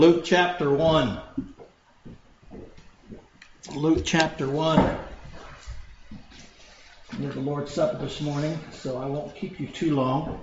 Luke chapter 1. Luke chapter 1. We have the Lord's Supper this morning, so I won't keep you too long.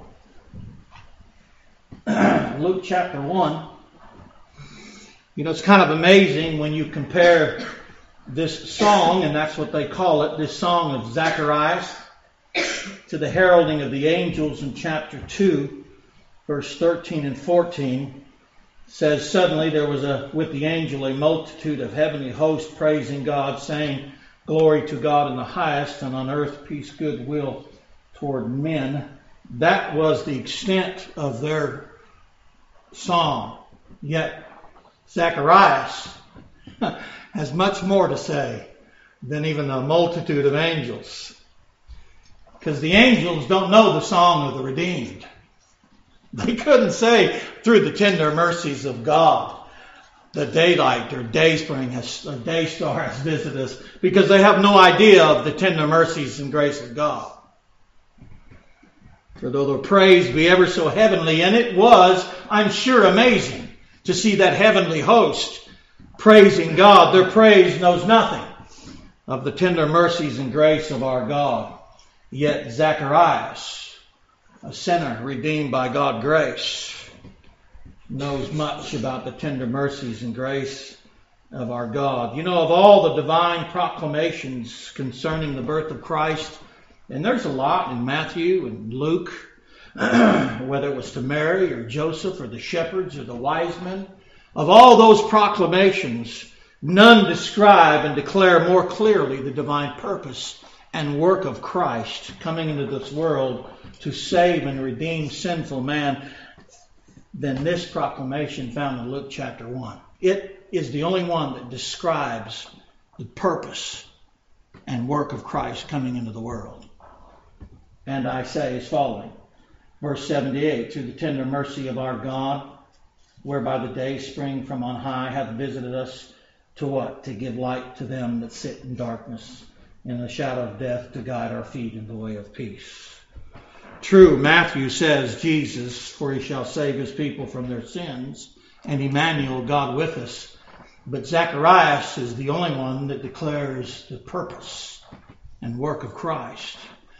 Luke chapter 1. You know, it's kind of amazing when you compare this song, and that's what they call it, this song of Zacharias, to the heralding of the angels in chapter 2, verse 13 and 14. Says, suddenly there was with the angel a multitude of heavenly hosts praising God, saying, glory to God in the highest, and on earth peace, goodwill toward men. That was the extent of their song. Yet Zacharias has much more to say than even a multitude of angels. Because the angels don't know the song of the redeemed. They couldn't say, through the tender mercies of God, the daylight or day star has visited us, because they have no idea of the tender mercies and grace of God. For though the praise be ever so heavenly, and it was, I'm sure, amazing to see that heavenly host praising God, their praise knows nothing of the tender mercies and grace of our God. Yet Zacharias, a sinner redeemed by God's grace, knows much about the tender mercies and grace of our God. You know, of all the divine proclamations concerning the birth of Christ, and there's a lot in Matthew and Luke, whether it was to Mary or Joseph or the shepherds or the wise men, of all those proclamations, none describe and declare more clearly the divine purpose and work of Christ coming into this world to save and redeem sinful man than this proclamation found in Luke chapter 1. It is the only one that describes the purpose and work of Christ coming into the world. And I say as following, verse 78, through the tender mercy of our God, whereby the day spring from on high hath visited us, to what? To give light to them that sit in darkness, in the shadow of death, to guide our feet in the way of peace. True, Matthew says Jesus, for he shall save his people from their sins, and Emmanuel, God with us. But Zacharias is the only one that declares the purpose and work of Christ.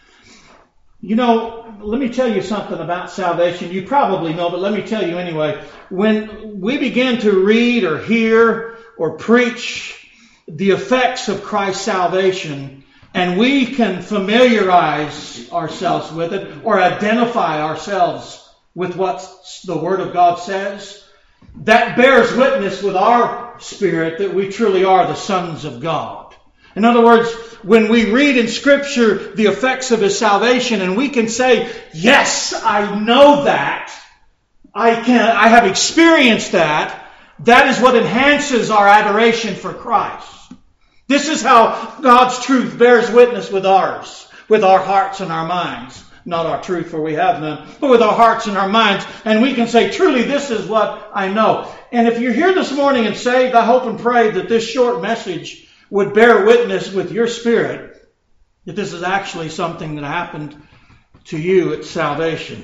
You know, let me tell you something about salvation. You probably know, but let me tell you anyway. When we begin to read or hear or preach the effects of Christ's salvation, and we can familiarize ourselves with it or identify ourselves with what the Word of God says, that bears witness with our spirit that we truly are the sons of God. In other words, when we read in Scripture the effects of His salvation, and we can say, yes, I know that, I have experienced that, that is what enhances our adoration for Christ. This is how God's truth bears witness with ours, with our hearts and our minds. Not our truth, for we have none, but with our hearts and our minds. And we can say, truly, this is what I know. And if you're here this morning and saved, I hope and pray that this short message would bear witness with your spirit that this is actually something that happened to you at salvation.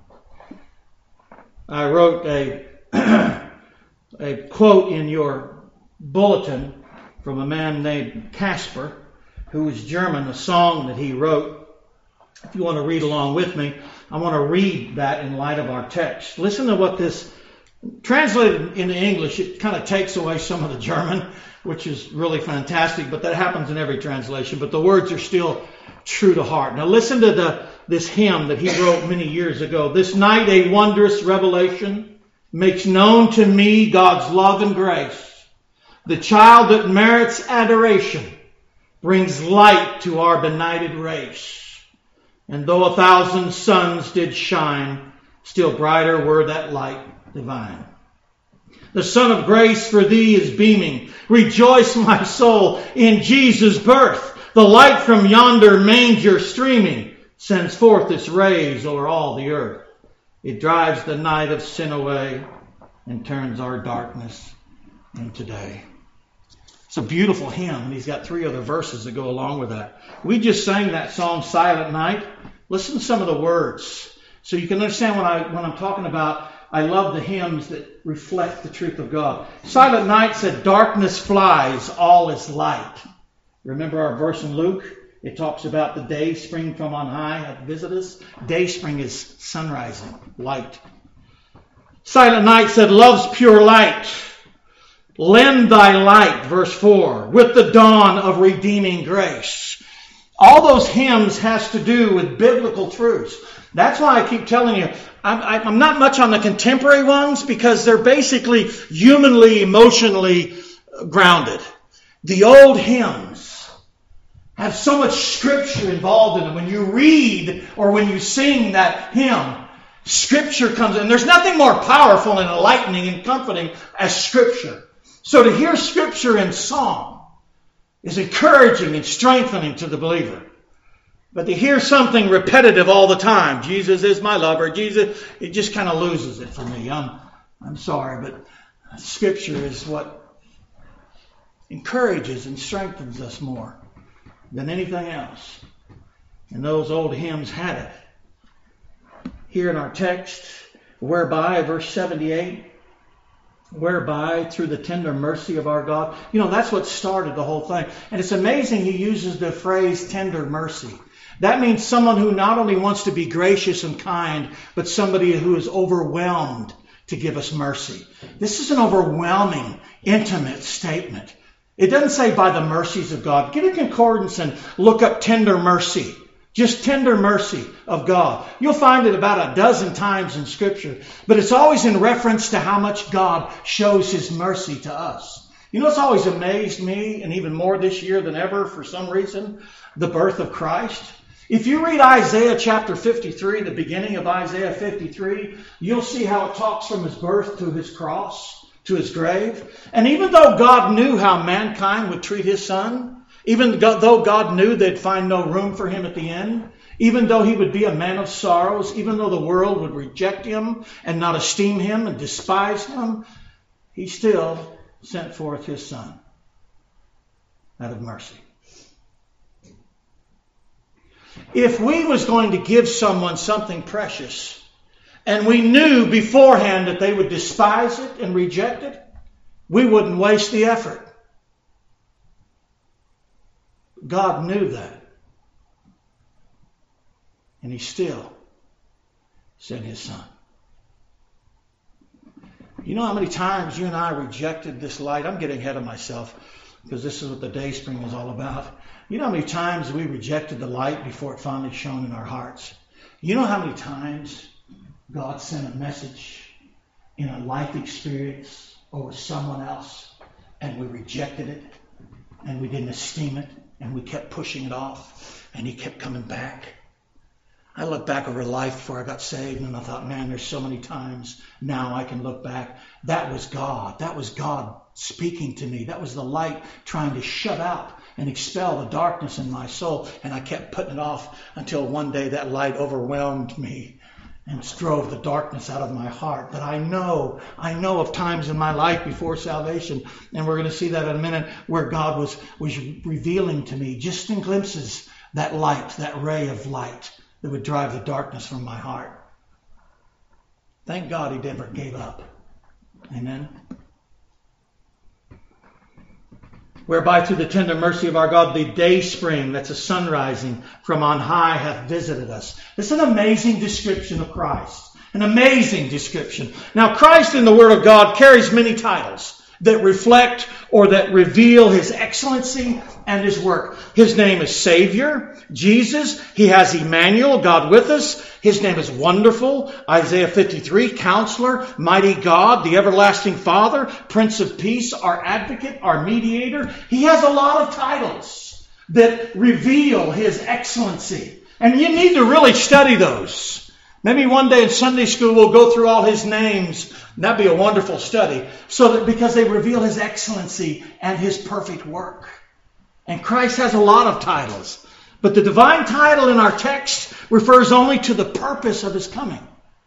I wrote a quote in your bulletin from a man named Casper, who was German, a song that he wrote. If you want to read along with me, I want to read that in light of our text. Listen to what this, translated into English, it kind of takes away some of the German, which is really fantastic, but that happens in every translation. But the words are still true to heart. Now listen to this hymn that he wrote many years ago. This night a wondrous revelation makes known to me God's love and grace. The child that merits adoration brings light to our benighted race. And though 1,000 suns did shine, still brighter were that light divine. The Son of Grace for thee is beaming. Rejoice, my soul, in Jesus' birth. The light from yonder manger streaming sends forth its rays o'er all the earth. It drives the night of sin away and turns our darkness into day. It's a beautiful hymn, and he's got 3 other verses that go along with that. We just sang that song, Silent Night. Listen to some of the words so you can understand when I'm talking about I love the hymns that reflect the truth of God. Silent Night said, darkness flies, all is light. Remember our verse in Luke? It talks about the day spring from on high hath visited us. Day spring is sunrising, light. Silent Night said, love's pure light. Lend thy light, verse 4, with the dawn of redeeming grace. All those hymns has to do with biblical truths. That's why I keep telling you, I'm not much on the contemporary ones because they're basically humanly, emotionally grounded. The old hymns have so much scripture involved in them. When you read or when you sing that hymn, scripture comes in. There's nothing more powerful and enlightening and comforting as scripture. So to hear scripture in song is encouraging and strengthening to the believer. But to hear something repetitive all the time, Jesus is my lover, Jesus, it just kind of loses it for me. I'm sorry, but scripture is what encourages and strengthens us more than anything else. And those old hymns had it. Here in our text, whereby, verse 78, whereby through the tender mercy of our God. You know, that's what started the whole thing. And it's amazing he uses the phrase tender mercy. That means someone who not only wants to be gracious and kind, but somebody who is overwhelmed to give us mercy. This is an overwhelming, intimate statement. It doesn't say by the mercies of God. Get a concordance and look up tender mercy. Just tender mercy of God. You'll find it about a dozen times in Scripture. But it's always in reference to how much God shows His mercy to us. You know, it's always amazed me, and even more this year than ever for some reason, the birth of Christ. If you read Isaiah chapter 53, the beginning of Isaiah 53, you'll see how it talks from His birth to His cross, to His grave. And even though God knew how mankind would treat His Son, even though God knew they'd find no room for Him at the end, even though He would be a man of sorrows, even though the world would reject Him and not esteem Him and despise Him, He still sent forth His Son out of mercy. If we was going to give someone something precious, and we knew beforehand that they would despise it and reject it, we wouldn't waste the effort. God knew that. And He still sent His Son. You know how many times you and I rejected this light? I'm getting ahead of myself because this is what the day spring is all about. You know how many times we rejected the light before it finally shone in our hearts? You know how many times God sent a message in a life experience over someone else and we rejected it and we didn't esteem it and we kept pushing it off and He kept coming back? I look back over life before I got saved and I thought, man, there's so many times now I can look back. That was God. That was God speaking to me. That was the light trying to shut out and expel the darkness in my soul. And I kept putting it off until one day that light overwhelmed me and drove the darkness out of my heart. But I know of times in my life before salvation, and we're going to see that in a minute, where God was revealing to me just in glimpses that light, that ray of light that would drive the darkness from my heart. Thank God He never gave up. Amen. Whereby through the tender mercy of our God, the day spring, that's a sun rising from on high, hath visited us. It's an amazing description of Christ. An amazing description. Now, Christ in the Word of God carries many titles that reflect or that reveal His excellency and His work. His name is Savior, Jesus. He has Emmanuel, God with us. His name is Wonderful, Isaiah 53, Counselor, Mighty God, the Everlasting Father, Prince of Peace, our Advocate, our Mediator. He has a lot of titles that reveal His excellency. And you need to really study those. Maybe one day in Sunday school we'll go through all His names. That'd be a wonderful study. Because they reveal His excellency and His perfect work. And Christ has a lot of titles. But the divine title in our text refers only to the purpose of His coming.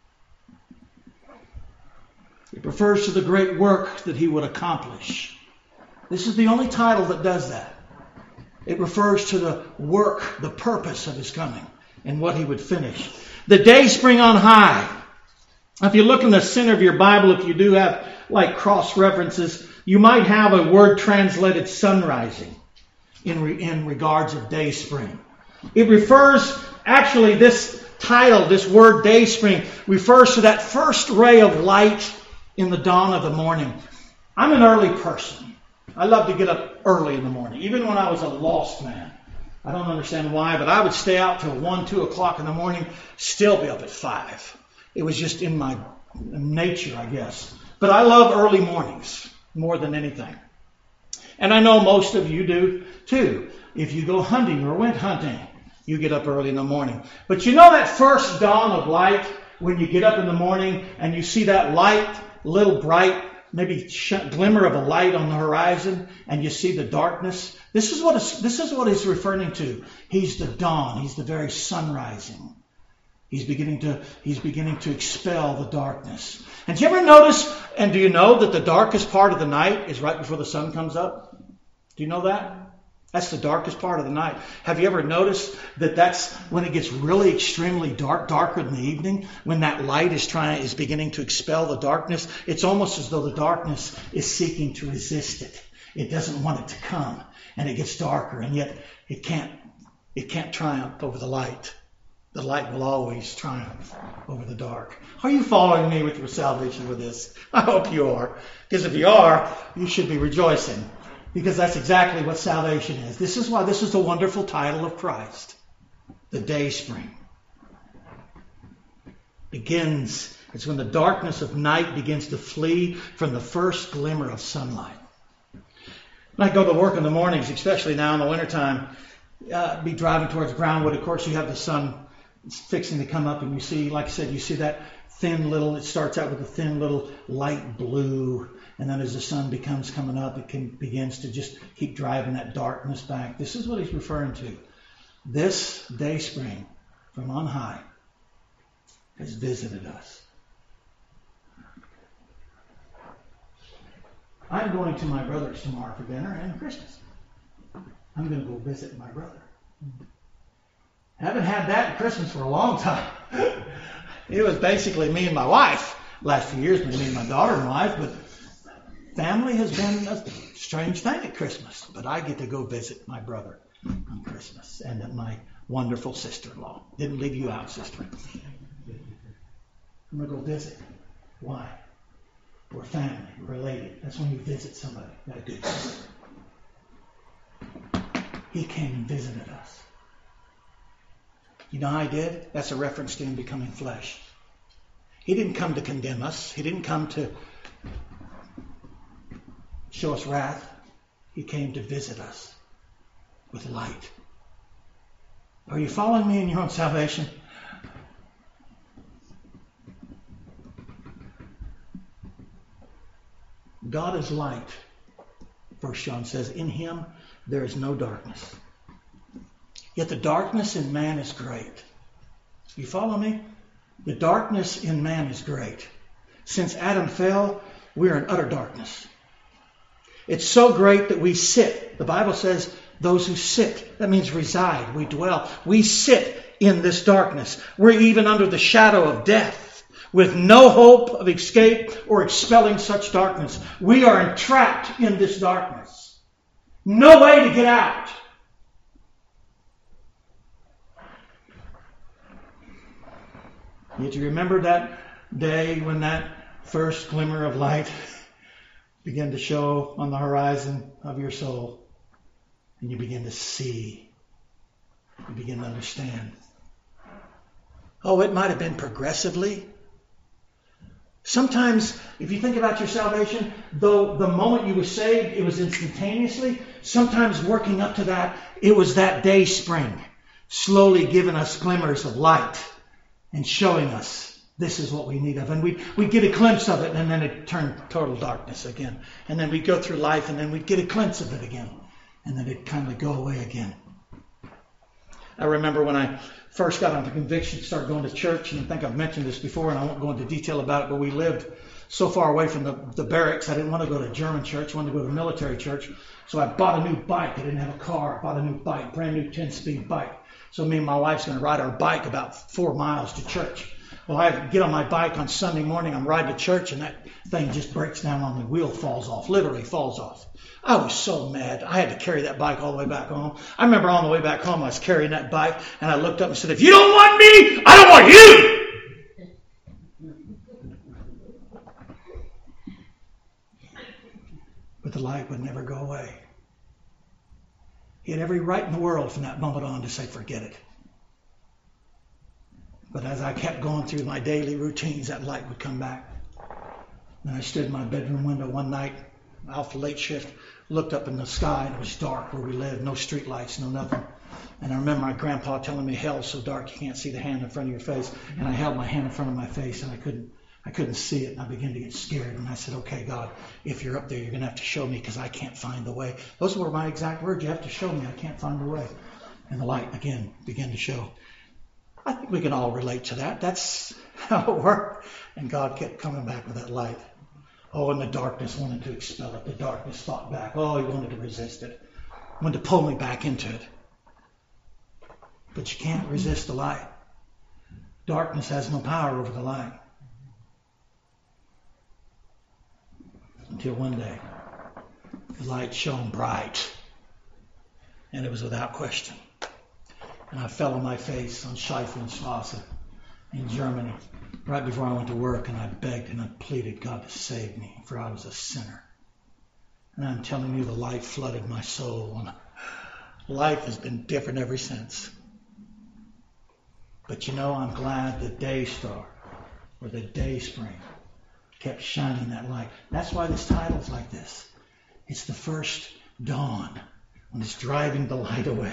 It refers to the great work that He would accomplish. This is the only title that does that. It refers to the work, the purpose of His coming, and what He would finish. The day spring on high. If you look in the center of your Bible, if you do have like cross references, you might have a word translated sunrising in regards of day spring. It refers, actually this title, this word day spring, refers to that first ray of light in the dawn of the morning. I'm an early person. I love to get up early in the morning, even when I was a lost man. I don't understand why, but I would stay out till 1, 2 o'clock in the morning, still be up at 5. It was just in my nature, I guess. But I love early mornings more than anything. And I know most of you do too. If you go hunting or went hunting, you get up early in the morning. But you know that first dawn of light, when you get up in the morning and you see that light, little bright, maybe glimmer of a light on the horizon, and you see the darkness. This is what he's referring to. He's the dawn. He's the very sunrising. He's beginning to expel the darkness. And do you ever notice, and do you know that the darkest part of the night is right before the sun comes up? Do you know that? That's the darkest part of the night. Have you ever noticed that that's when it gets really extremely dark, darker in the evening, when that light is beginning to expel the darkness? It's almost as though the darkness is seeking to resist it. It doesn't want it to come, and it gets darker, and yet it can't triumph over the light. The light will always triumph over the dark. Are you following me with your salvation with this? I hope you are. Because if you are, you should be rejoicing. Because that's exactly what salvation is. This is why this is the wonderful title of Christ. The day spring. It's when the darkness of night begins to flee from the first glimmer of sunlight. When I go to work in the mornings, especially now in the wintertime, be driving towards Brownwood. Of course, you have the sun fixing to come up, and you see, like I said, you see that thin little, it starts out with a thin little light blue, and then as the sun becomes coming up, it begins to just keep driving that darkness back. This is what he's referring to. This day spring from on high has visited us. I'm going to my brother's tomorrow for dinner and Christmas. I'm going to go visit my brother. Haven't had that at Christmas for a long time. It was basically me and my wife. Last few years, me and my daughter and wife, but family has been a strange thing at Christmas. But I get to go visit my brother on Christmas and my wonderful sister-in-law. Didn't leave you out, sister. I'm going to go visit. Why? We're family, we're related. That's when you visit somebody. Got a good visit. He came and visited us. You know how he did? That's a reference to him becoming flesh. He didn't come to condemn us. He didn't come to show us wrath. He came to visit us with light. Are you following me in your own salvation? God is light. 1 John says, in him there is no darkness. Yet the darkness in man is great. You follow me? The darkness in man is great. Since Adam fell, we're in utter darkness. It's so great that we sit. The Bible says those who sit, that means reside, we dwell. We sit in this darkness. We're even under the shadow of death, with no hope of escape or expelling such darkness. We are entrapped in this darkness. No way to get out. Yet you remember that day when that first glimmer of light began to show on the horizon of your soul, and you begin to see, you begin to understand. Oh, it might have been progressively. Sometimes, if you think about your salvation, though the moment you were saved, it was instantaneously. Sometimes working up to that, it was that day spring, slowly giving us glimmers of light and showing us this is what we need of. And we'd get a glimpse of it, and then it turned total darkness again. And then we'd go through life, and then we'd get a glimpse of it again. And then it'd kind of go away again. I remember when I first got under conviction to start going to church, and I think I've mentioned this before, and I won't go into detail about it, but we lived so far away from the barracks, I didn't want to go to German church, I wanted to go to military church. So I bought a new bike. I didn't have a car. I bought a new bike, brand new 10-speed bike. So me and my wife's going to ride our bike about 4 miles to church. Well, I get on my bike on Sunday morning. I'm riding to church, and that thing just breaks down on me. Wheel falls off, literally falls off. I was so mad. I had to carry that bike all the way back home. I remember on the way back home, I was carrying that bike, and I looked up and said, if you don't want me, I don't want you. But the light would never go away. He had every right in the world from that moment on to say, forget it. But as I kept going through my daily routines, that light would come back. And I stood in my bedroom window one night, off the late shift, looked up in the sky, and it was dark where we lived, no street lights, no nothing. And I remember my grandpa telling me, hell's so dark you can't see the hand in front of your face. And I held my hand in front of my face, and I couldn't see it, and I began to get scared. And I said, okay, God, if you're up there, you're going to have to show me because I can't find the way. Those were my exact words. You have to show me. I can't find the way. And the light, again, began to show. I think we can all relate to that. That's how it worked. And God kept coming back with that light. Oh, and the darkness wanted to expel it. The darkness fought back. Oh, he wanted to resist it. He wanted to pull me back into it. But you can't resist the light. Darkness has no power over the light. Until one day, the light shone bright. And it was without question. And I fell on my face on Scheifenstrasse in Germany right before I went to work, and I begged and I pleaded God to save me, for I was a sinner. And I'm telling you, the light flooded my soul, and life has been different ever since. But you know, I'm glad the day star or the day spring kept shining that light. That's why this title's like this. It's the first dawn when it's driving the light away.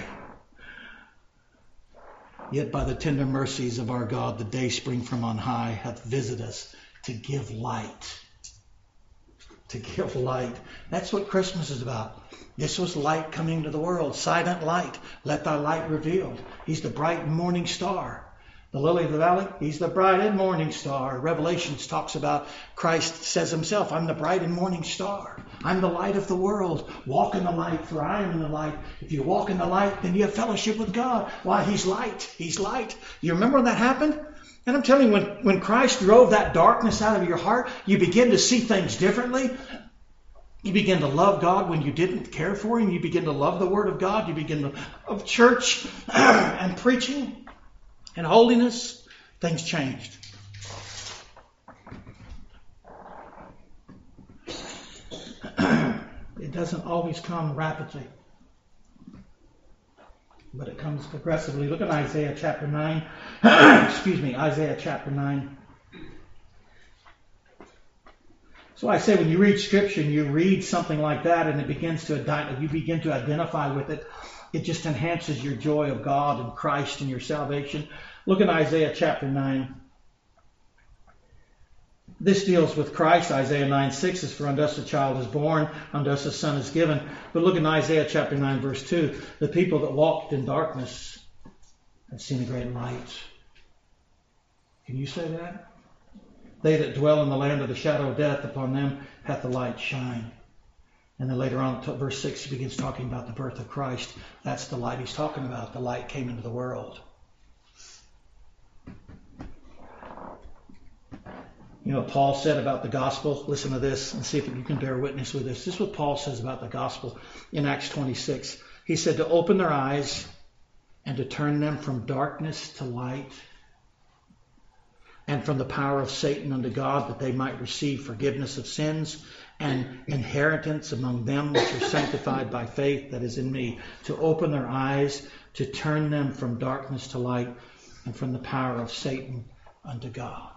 Yet by the tender mercies of our God, the day spring from on high hath visited us to give light. To give light. That's what Christmas is about. This was light coming to the world. Silent light. Let thy light revealed. He's the bright morning star. The lily of the valley, he's the bright and morning star. Revelations talks about, Christ says himself, I'm the bright and morning star. I'm the light of the world. Walk in the light, for I am in the light. If you walk in the light, then you have fellowship with God. Why, he's light. He's light. You remember when that happened? And I'm telling you, when Christ drove that darkness out of your heart, you begin to see things differently. You begin to love God when you didn't care for him. You begin to love the Word of God. You begin to love church and preaching. And holiness, things changed. It doesn't always come rapidly, but it comes progressively. Look at Isaiah chapter 9. Isaiah chapter 9. So I say when you read Scripture and you read something like that and it begins to, you begin to identify with it, it just enhances your joy of God and Christ and your salvation. Look at Isaiah chapter 9. This deals with Christ. Isaiah 9:6 is, for unto us a child is born, unto us a son is given. But look at Isaiah chapter 9 verse 2. The people that walked in darkness have seen a great light. Can you say that? They that dwell in the land of the shadow of death, upon them hath the light shine. And then later on, verse 6, he begins talking about the birth of Christ. That's the light he's talking about. The light came into the world. You know what Paul said about the gospel? Listen to this and see if you can bear witness with this. This is what Paul says about the gospel in Acts 26. He said to open their eyes and to turn them from darkness to light and from the power of Satan unto God, that they might receive forgiveness of sins and inheritance among them which are sanctified by faith that is in me. To open their eyes, to turn them from darkness to light and from the power of Satan unto God.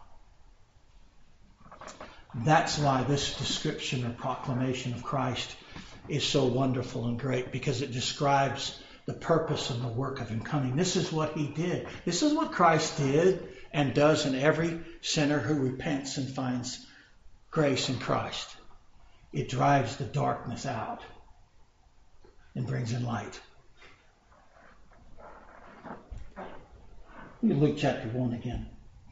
That's why this description or proclamation of Christ is so wonderful and great, because it describes the purpose and the work of him coming. This is what he did. This is what Christ did and does in every sinner who repents and finds grace in Christ. It drives the darkness out and brings in light. Look at Luke chapter 1 again.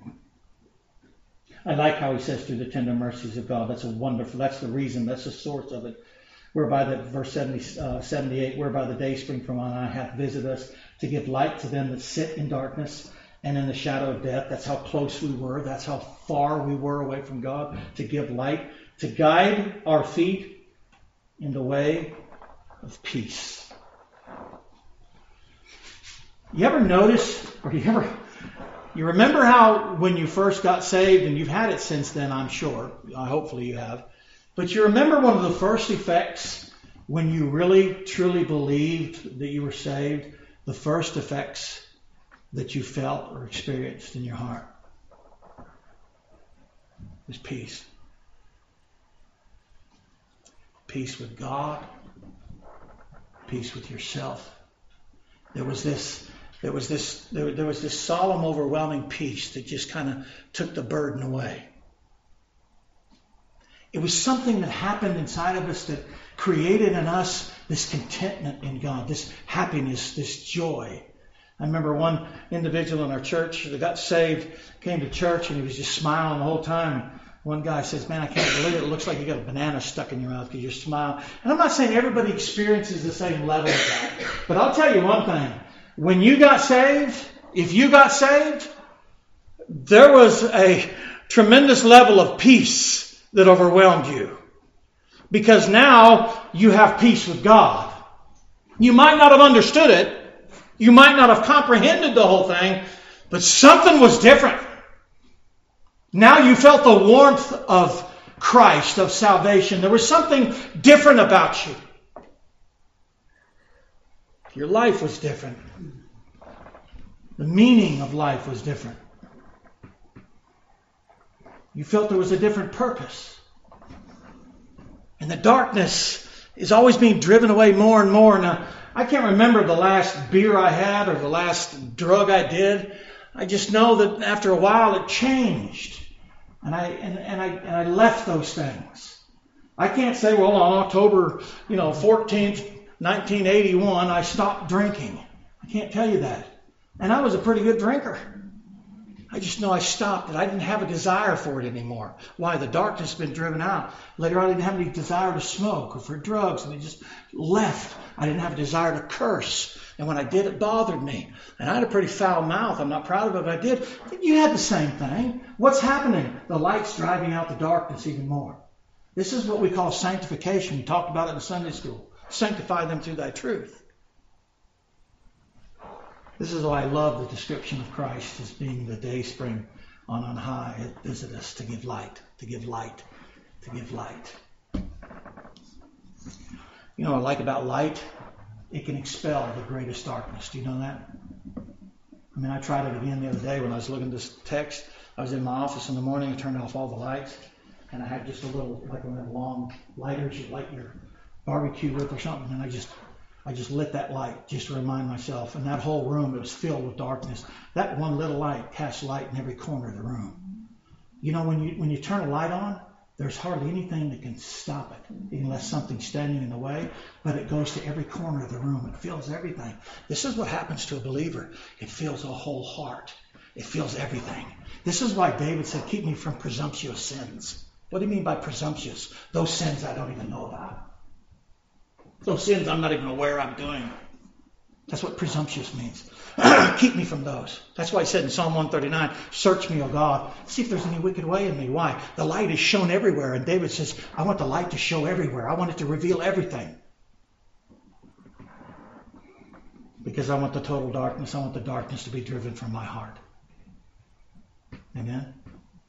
I like how he says through the tender mercies of God. That's the reason, that's the source of it. Whereby verse 78, whereby the day spring from on high hath visited us to give light to them that sit in darkness and in the shadow of death. That's how close we were. That's how far we were away from God. To give light, to guide our feet in the way of peace. You ever notice, or you remember how when you first got saved, and you've had it since then, I'm sure, hopefully you have, but you remember one of the first effects when you really, truly believed that you were saved, the first effects that you felt or experienced in your heart was peace. Peace with God, peace with yourself. There was this solemn, overwhelming peace that just kind of took the burden away. It was something that happened inside of us that created in us this contentment in God, this happiness, this joy. I remember one individual in our church that got saved, came to church, and he was just smiling the whole time. One guy says, "Man, I can't believe it. It looks like you got a banana stuck in your mouth because you're smiling." And I'm not saying everybody experiences the same level of that. But I'll tell you one thing. When you got saved, if you got saved, there was a tremendous level of peace that overwhelmed you. Because now you have peace with God. You might not have understood it. You might not have comprehended the whole thing. But something was different. Now you felt the warmth of Christ, of salvation. There was something different about you. Your life was different. The meaning of life was different. You felt there was a different purpose. And the darkness is always being driven away more and more. Now, I can't remember the last beer I had or the last drug I did. I just know that after a while it changed. And I left those things. I can't say, well, on October 14th, 1981, I stopped drinking. I can't tell you that. And I was a pretty good drinker. I just know I stopped it. I didn't have a desire for it anymore. Why? The darkness had been driven out. Later on, I didn't have any desire to smoke or for drugs, and it just left. I didn't have a desire to curse. And when I did, it bothered me. And I had a pretty foul mouth. I'm not proud of it, but I did. You had the same thing. What's happening? The light's driving out the darkness even more. This is what we call sanctification. We talked about it in Sunday school. Sanctify them through thy truth. This is why I love the description of Christ as being the day spring on high. It visit us to give light, to give light, to give light. You know what I like about light? It can expel the greatest darkness. Do you know that? I mean, I tried it again the other day when I was looking at this text. I was in my office in the morning. I turned off all the lights. And I had just a little, like one of the long lighters you light your barbecue with or something. And I just lit that light just to remind myself. And that whole room, it was filled with darkness. That one little light casts light in every corner of the room. You know, when you turn a light on, there's hardly anything that can stop it, unless something's standing in the way. But it goes to every corner of the room. It fills everything. This is what happens to a believer. It fills a whole heart. It fills everything. This is why David said, keep me from presumptuous sins. What do you mean by presumptuous? Those sins I don't even know about. Those sins I'm not even aware I'm doing. That's what presumptuous means. Keep me from those. That's why he said in Psalm 139, search me, O God. See if there's any wicked way in me. Why? The light is shown everywhere. And David says, I want the light to show everywhere. I want it to reveal everything. Because I want the total darkness. I want the darkness to be driven from my heart. Amen?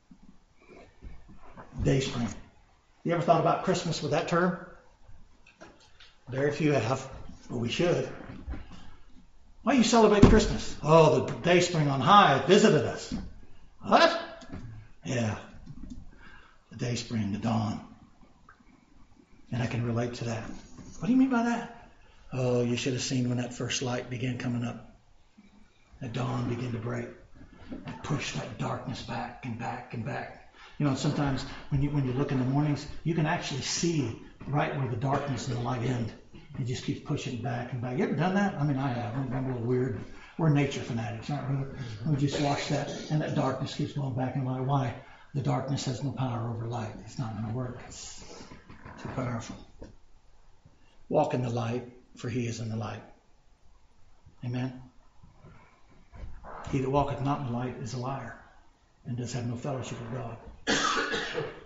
Day spring. You ever thought about Christmas with that term? Very few have, but we should. Why do you celebrate Christmas? Oh, the day spring on high visited us. What? Yeah. The day spring, the dawn. And I can relate to that. What do you mean by that? Oh, you should have seen when that first light began coming up. The dawn began to break. It pushed that darkness back and back and back. You know, sometimes when you look in the mornings, you can actually see right where the darkness and the light end. It just keeps pushing back and back. You ever done that? I mean, I have. I'm a little weird. We're nature fanatics, aren't we? We just watch that, and that darkness keeps going back and back. Why? The darkness has no power over light. It's not going to work. It's too powerful. Walk in the light, for he is in the light. Amen? He that walketh not in the light is a liar, and does have no fellowship with God.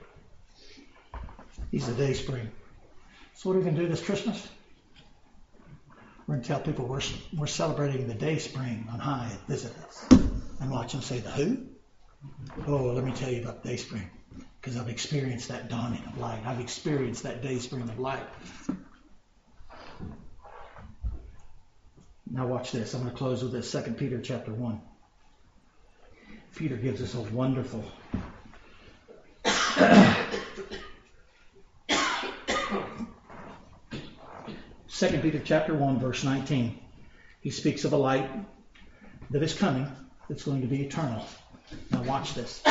He's the day spring. So what are we going to do this Christmas? We're going to tell people we're celebrating the day spring on high. Visit us. And watch them say, the who? Oh, let me tell you about the day spring. Because I've experienced that dawning of light. I've experienced that day spring of light. Now watch this. I'm going to close with this. 2 Peter chapter 1. Peter gives us a wonderful 2 Peter chapter 1, verse 19. He speaks of a light that is coming, that's going to be eternal. Now watch this.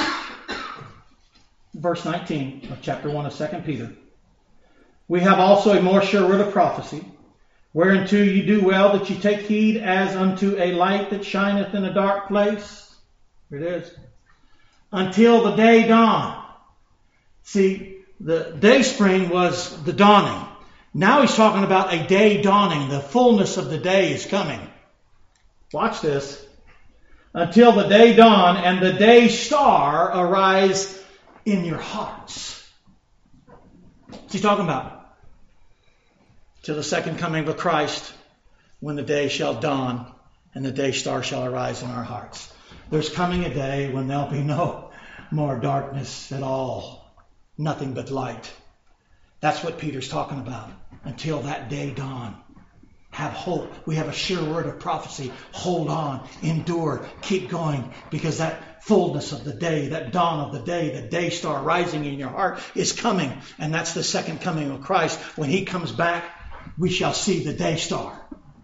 Verse 19 of chapter 1 of 2 Peter. We have also a more sure word of prophecy, whereunto you do well that you take heed as unto a light that shineth in a dark place. Here it is. Until the day dawn. See, the day spring was the dawning. Now he's talking about a day dawning. The fullness of the day is coming. Watch this. Until the day dawn and the day star arise in your hearts. What's he talking about? Till the second coming of Christ, when the day shall dawn and the day star shall arise in our hearts. There's coming a day when there'll be no more darkness at all. Nothing but light. That's what Peter's talking about. Until that day dawn. Have hope. We have a sure word of prophecy. Hold on. Endure. Keep going. Because that fullness of the day, that dawn of the day star rising in your heart is coming. And that's the second coming of Christ. When he comes back, we shall see the day star.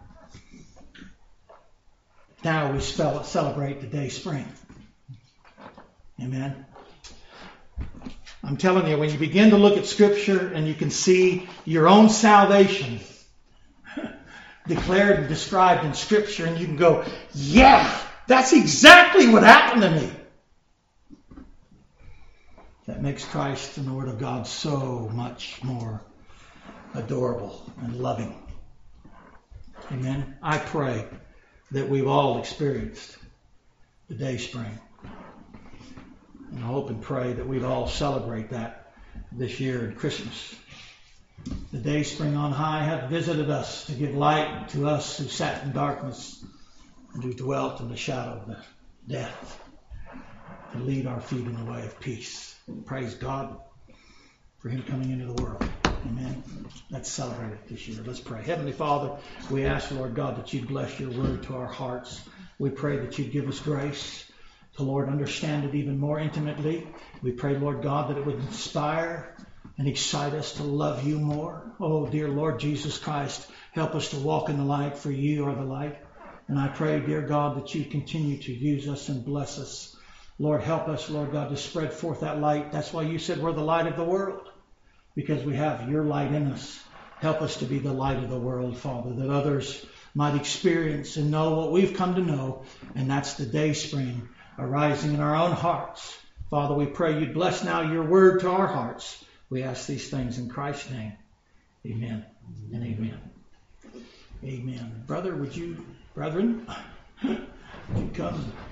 Now we celebrate the day spring. Amen. I'm telling you, when you begin to look at Scripture and you can see your own salvation declared and described in Scripture, and you can go, yeah, that's exactly what happened to me. That makes Christ and the Word of God so much more adorable and loving. Amen. I pray that we've all experienced the day spring. And I hope and pray that we'd all celebrate that this year at Christmas. The day spring on high hath visited us to give light to us who sat in darkness and who dwelt in the shadow of the death, to lead our feet in the way of peace. Praise God for him coming into the world. Amen. Let's celebrate it this year. Let's pray. Heavenly Father, we ask, Lord God, that you'd bless your word to our hearts. We pray that you'd give us grace to, Lord, understand it even more intimately. We pray, Lord God, that it would inspire and excite us to love you more. Oh, dear Lord Jesus Christ, help us to walk in the light, for you are the light. And I pray, dear God, that you continue to use us and bless us. Lord, help us, Lord God, to spread forth that light. That's why you said we're the light of the world, because we have your light in us. Help us to be the light of the world, Father, that others might experience and know what we've come to know, and that's the day spring arising in our own hearts. Father, we pray you'd bless now your word to our hearts. We ask these things in Christ's name. Amen and amen. Amen. Brethren, would you come?